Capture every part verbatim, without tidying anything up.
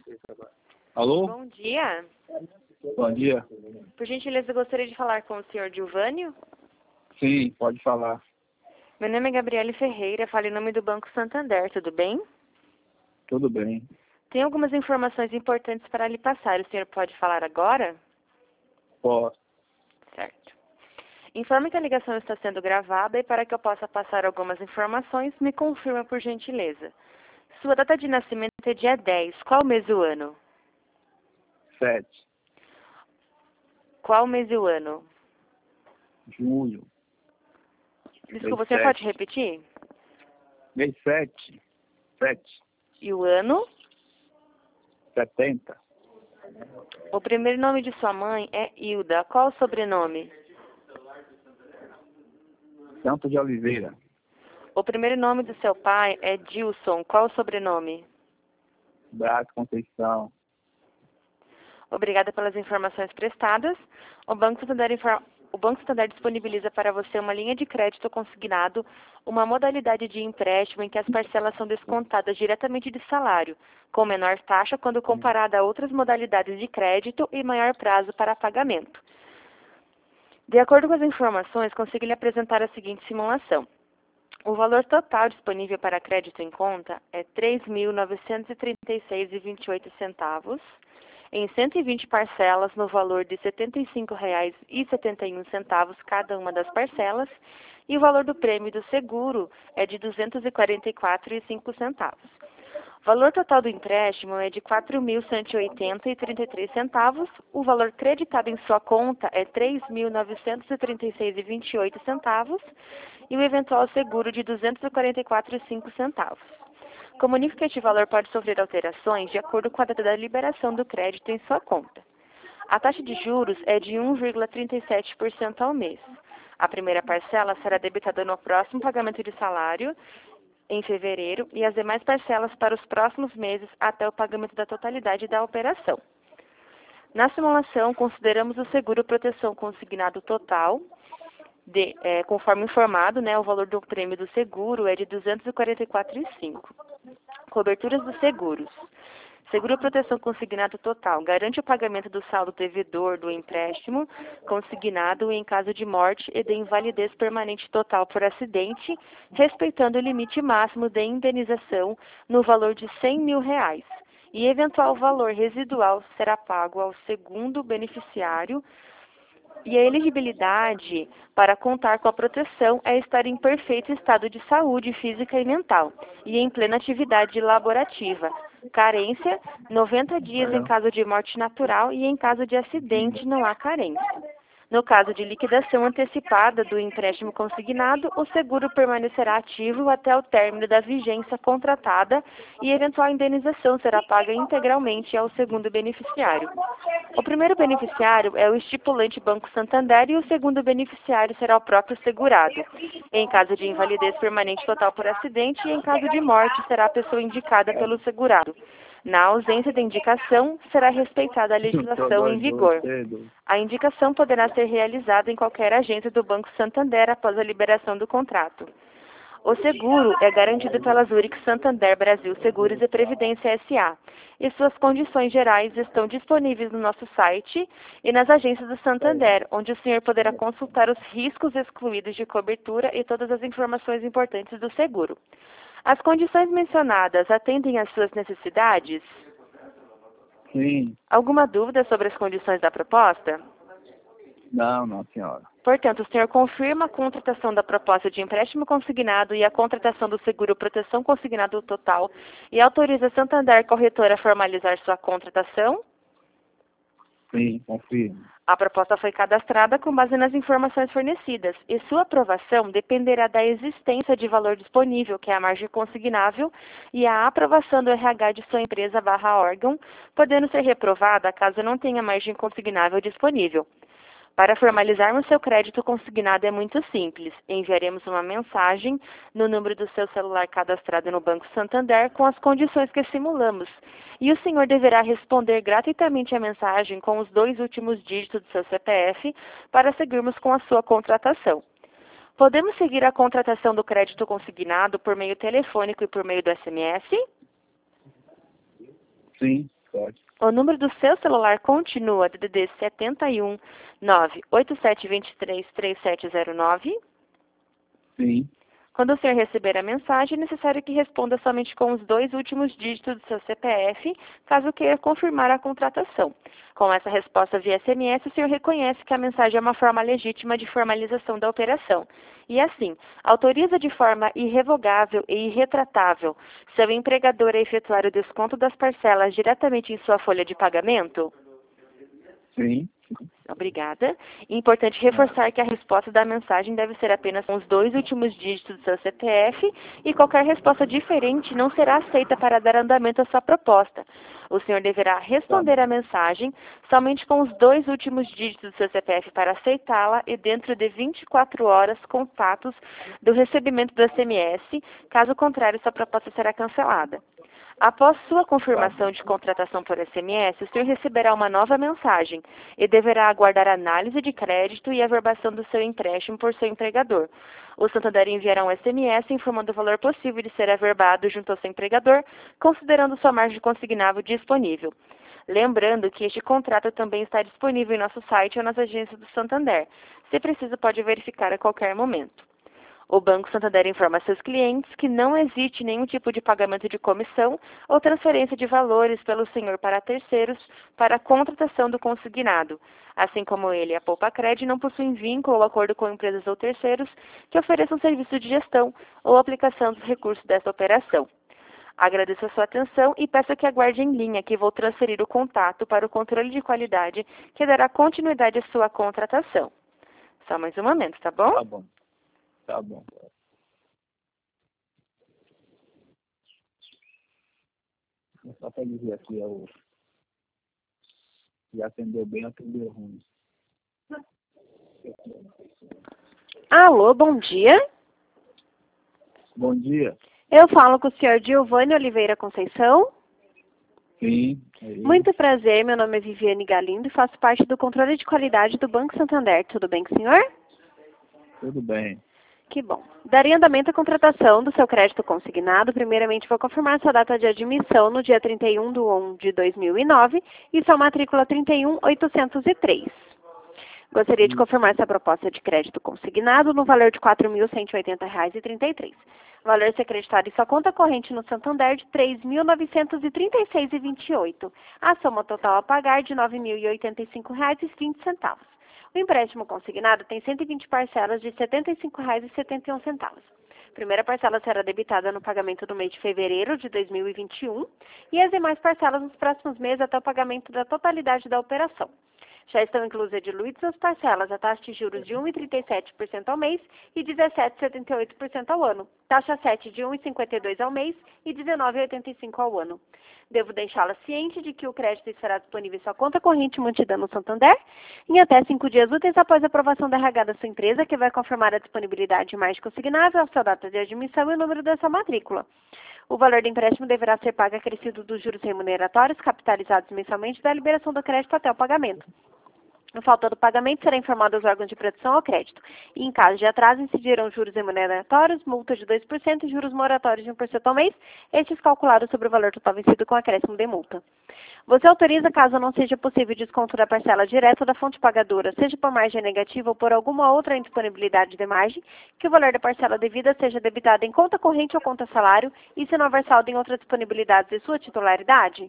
Alô? Bom dia. Bom dia. Por gentileza, eu gostaria de falar com o senhor Gilvânio. Sim, pode falar. Meu nome é Gabriele Ferreira, falo em nome do Banco Santander, tudo bem? Tudo bem. Tem algumas informações importantes para lhe passar. O senhor pode falar agora? Posso. Certo. Informe que a ligação está sendo gravada e para que eu possa passar algumas informações, me confirma por gentileza. Sua data de nascimento é dia dez. Qual mês e o ano? Sete. Qual mês e o ano? Junho. Desculpa, Mês você pode sete. repetir? Mês sete. Sete. E o ano? Setenta. O primeiro nome de sua mãe é Hilda. Qual o sobrenome? Santos de Oliveira. O primeiro nome do seu pai é Dilson. Qual o sobrenome? Brás Conceição. Obrigada pelas informações prestadas. O Banco Santander, infor... o Banco Santander disponibiliza para você uma linha de crédito consignado, uma modalidade de empréstimo em que as parcelas são descontadas diretamente de salário, com menor taxa quando comparada a outras modalidades de crédito e maior prazo para pagamento. De acordo com as informações, consigo lhe apresentar a seguinte simulação. O valor total disponível para crédito em conta é três mil novecentos e trinta e seis reais e vinte e oito centavos, em cento e vinte parcelas no valor de setenta e cinco reais e setenta e um centavos cada uma das parcelas, e o valor do prêmio do seguro é de duzentos e quarenta e quatro reais e cinco centavos. O valor total do empréstimo é de quatro mil cento e oitenta reais e trinta e três centavos, o valor creditado em sua conta é três mil novecentos e trinta e seis reais e vinte e oito centavos e o eventual seguro de duzentos e quarenta e quatro reais e cinco centavos. Comunico que este valor pode sofrer alterações de acordo com a data da liberação do crédito em sua conta. A taxa de juros é de um vírgula trinta e sete por cento ao mês. A primeira parcela será debitada no próximo pagamento de salário, em fevereiro, e as demais parcelas para os próximos meses até o pagamento da totalidade da operação. Na simulação, consideramos o seguro proteção consignado total, de, é, conforme informado, né, o valor do prêmio do seguro é de duzentos e quarenta e quatro reais e cinco centavos. Coberturas dos seguros. Seguro proteção consignado total garante o pagamento do saldo devedor do empréstimo consignado em caso de morte e de invalidez permanente total por acidente, respeitando o limite máximo de indenização no valor de cem mil reais. E eventual valor residual será pago ao segundo beneficiário. E a elegibilidade para contar com a proteção é estar em perfeito estado de saúde física e mental e em plena atividade laborativa. Carência, noventa dias em caso de morte natural e em caso de acidente não há carência. No caso de liquidação antecipada do empréstimo consignado, o seguro permanecerá ativo até o término da vigência contratada e eventual indenização será paga integralmente ao segundo beneficiário. O primeiro beneficiário é o estipulante Banco Santander e o segundo beneficiário será o próprio segurado. Em caso de invalidez permanente total por acidente e em caso de morte será a pessoa indicada pelo segurado. Na ausência de indicação, será respeitada a legislação em vigor. A indicação poderá ser realizada em qualquer agência do Banco Santander após a liberação do contrato. O seguro é garantido pela Zurich Santander Brasil Seguros e Previdência S A e suas condições gerais estão disponíveis no nosso site e nas agências do Santander, onde o senhor poderá consultar os riscos excluídos de cobertura e todas as informações importantes do seguro. As condições mencionadas atendem às suas necessidades? Sim. Alguma dúvida sobre as condições da proposta? Não, não, senhora. Portanto, o senhor confirma a contratação da proposta de empréstimo consignado e a contratação do seguro proteção consignado total e autoriza a Santander Corretora a formalizar sua contratação? Sim, confirmo. A proposta foi cadastrada com base nas informações fornecidas e sua aprovação dependerá da existência de valor disponível, que é a margem consignável, e a aprovação do R H de sua empresa barra órgão, podendo ser reprovada caso não tenha margem consignável disponível. Para formalizarmos seu crédito consignado é muito simples. Enviaremos uma mensagem no número do seu celular cadastrado no Banco Santander com as condições que simulamos. E o senhor deverá responder gratuitamente a mensagem com os dois últimos dígitos do seu C P F para seguirmos com a sua contratação. Podemos seguir a contratação do crédito consignado por meio telefônico e por meio do S M S? Sim, pode. pode. O número do seu celular continua D D D setenta e um, nove oito sete dois três, três sete zero nove? Sim. Quando o senhor receber a mensagem, é necessário que responda somente com os dois últimos dígitos do seu C P F, caso queira confirmar a contratação. Com essa resposta via S M S, o senhor reconhece que a mensagem é uma forma legítima de formalização da operação. E assim, autoriza de forma irrevogável e irretratável seu empregador a efetuar o desconto das parcelas diretamente em sua folha de pagamento? Sim. Obrigada. Importante reforçar que a resposta da mensagem deve ser apenas com os dois últimos dígitos do seu C P F e qualquer resposta diferente não será aceita para dar andamento à sua proposta. O senhor deverá responder a mensagem somente com os dois últimos dígitos do seu C P F para aceitá-la e dentro de vinte e quatro horas contatos do recebimento do S M S, caso contrário, sua proposta será cancelada. Após sua confirmação de contratação por S M S, o senhor receberá uma nova mensagem e deverá aguardar análise de crédito e averbação do seu empréstimo por seu empregador. O Santander enviará um S M S informando o valor possível de ser averbado junto ao seu empregador, considerando sua margem consignável disponível. Lembrando que este contrato também está disponível em nosso site ou nas agências do Santander. Se preciso, pode verificar a qualquer momento. O Banco Santander informa a seus clientes que não existe nenhum tipo de pagamento de comissão ou transferência de valores pelo senhor para terceiros para a contratação do consignado. Assim como ele, a Poupacred não possuem vínculo ou acordo com empresas ou terceiros que ofereçam serviço de gestão ou aplicação dos recursos desta operação. Agradeço a sua atenção e peço que aguarde em linha que vou transferir o contato para o controle de qualidade que dará continuidade à sua contratação. Só mais um momento, tá bom? Tá bom. Tá bom. Só para dizer aqui, é o que atendeu bem, atendeu ruim. Alô, bom dia. Bom dia. Eu falo com o senhor Giovanni Oliveira Conceição. Sim. É isso. Muito prazer, meu nome é Viviane Galindo e faço parte do controle de qualidade do Banco Santander. Tudo bem com o senhor? Tudo bem. Que bom. Daria andamento à contratação do seu crédito consignado. Primeiramente, vou confirmar sua data de admissão no dia trinta e um de um de dois mil e nove e sua matrícula trinta e um mil oitocentos e três. Gostaria de confirmar sua proposta de crédito consignado no valor de quatro mil cento e oitenta reais e trinta e três centavos. O valor a ser creditado em sua conta corrente no Santander de três mil novecentos e trinta e seis reais e vinte e oito centavos. A soma total a pagar de nove mil e oitenta e cinco reais e vinte centavos. O empréstimo consignado tem cento e vinte parcelas de setenta e cinco reais e setenta e um centavos. A primeira parcela será debitada no pagamento do mês de fevereiro de dois mil e vinte e um e as demais parcelas nos próximos meses até o pagamento da totalidade da operação. Já estão inclusas diluídas as parcelas a taxa de juros de um vírgula trinta e sete por cento ao mês e dezessete vírgula setenta e oito por cento ao ano. Taxa sete de um vírgula cinquenta e dois por cento ao mês e dezenove vírgula oitenta e cinco por cento ao ano. Devo deixá-la ciente de que o crédito estará disponível em sua conta corrente mantida no Santander em até cinco dias úteis após a aprovação da R H da sua empresa, que vai confirmar a disponibilidade de margem consignável, a sua data de admissão e o número da sua matrícula. O valor do empréstimo deverá ser pago acrescido dos juros remuneratórios capitalizados mensalmente da liberação do crédito até o pagamento. No falta do pagamento, será informado aos órgãos de proteção ao crédito. E, em caso de atraso, incidirão juros remuneratórios, multa de dois por cento e juros moratórios de um por cento ao mês, estes calculados sobre o valor total vencido com acréscimo de multa. Você autoriza, caso não seja possível desconto da parcela direta da fonte pagadora, seja por margem negativa ou por alguma outra indisponibilidade de margem, que o valor da parcela devida seja debitado em conta corrente ou conta salário e se não houver saldo em outras disponibilidades de sua titularidade?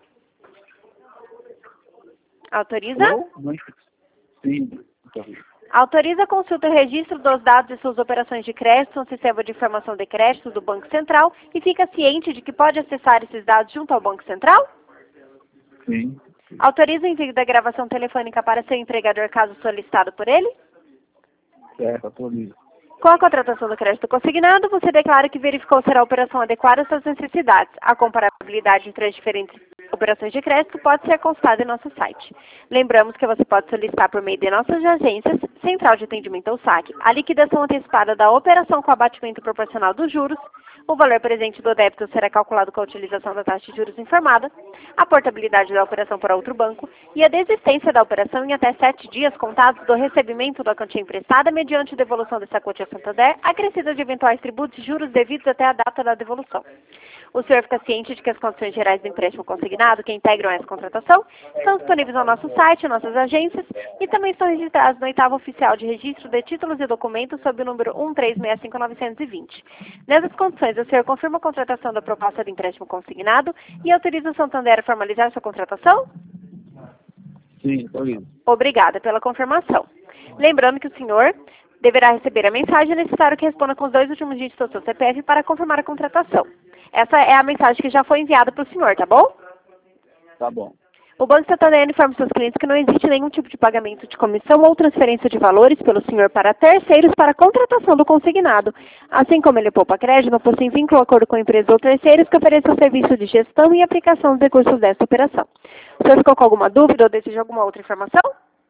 Autoriza? Alô? Não- Sim. Autoriza a consulta e registro dos dados de suas operações de crédito no sistema de informação de crédito do Banco Central e fica ciente de que pode acessar esses dados junto ao Banco Central? Sim. Autoriza o envio da gravação telefônica para seu empregador caso solicitado por ele? Certo, atualiza. Com a contratação do crédito consignado, você declara que verificou ser a operação adequada às suas necessidades. A comparabilidade entre as diferentes operações de crédito pode ser consultada em nosso site. Lembramos que você pode solicitar por meio de nossas agências, Central de Atendimento ou S A C, a liquidação antecipada da operação com abatimento proporcional dos juros. O valor presente do débito será calculado com a utilização da taxa de juros informada, a portabilidade da operação para outro banco e a desistência da operação em até sete dias contados do recebimento da quantia emprestada mediante devolução dessa quantia ao Santander, acrescida de eventuais tributos e juros devidos até a data da devolução. O senhor fica ciente de que as condições gerais do empréstimo consignado que integram essa contratação estão disponíveis no nosso site, em nossas agências e também estão registrados no oitavo oficial de registro de títulos e documentos sob o número um três seis cinco nove dois zero. Nessas condições, o senhor confirma a contratação da proposta de empréstimo consignado e autoriza o Santander a formalizar sua contratação? Sim, estou lindo. Obrigada pela confirmação. Lembrando que o senhor deverá receber a mensagem e é necessário que responda com os dois últimos dígitos do seu C P F para confirmar a contratação. Essa é a mensagem que já foi enviada para o senhor, tá bom? Tá bom. O Banco Santander informa seus clientes que não existe nenhum tipo de pagamento de comissão ou transferência de valores pelo senhor para terceiros para a contratação do consignado. Assim como ele poupa crédito, não possui vínculo ou acordo com empresas ou terceiros que ofereçam serviço de gestão e aplicação dos recursos desta operação. O senhor ficou com alguma dúvida ou deseja alguma outra informação?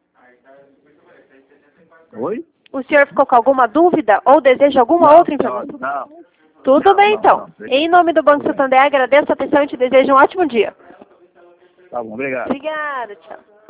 Oi? O senhor ficou com alguma dúvida ou deseja alguma Não, outra informação? Não. Tudo Não, bem, não, então. não. Em nome do Banco Santander, agradeço a atenção e te desejo um ótimo dia. Tá bom, obrigado. Obrigada, tchau.